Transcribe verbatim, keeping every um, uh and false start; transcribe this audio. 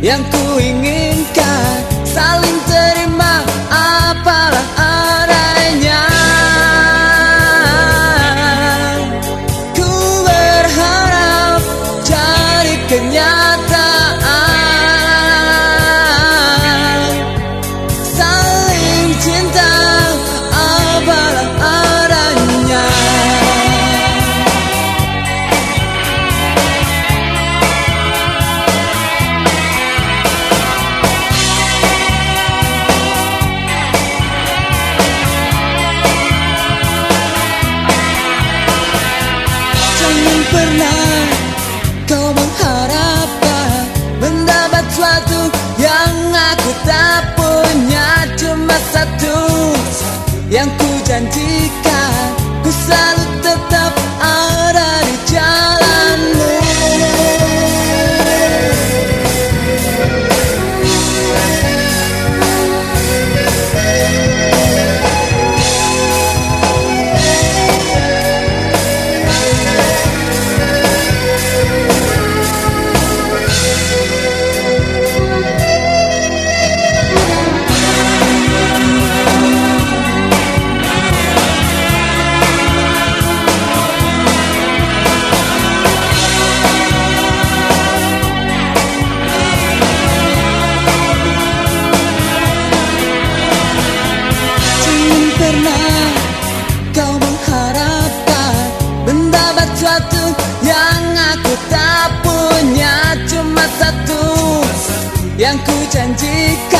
yang ku inginkan, saling terima apalah adanya. Ku berharap jadi kenyataan, saling cinta apalah adanya. Jangan pernah kau mengharapkan mendapat suatu yang aku tak punya. Cuma satu yang ku janjikan, ku selalu tetap ada di jalanmu. Kau mengharapkan mendapat suatu yang aku tak punya. Cuma satu yang ku janjikan,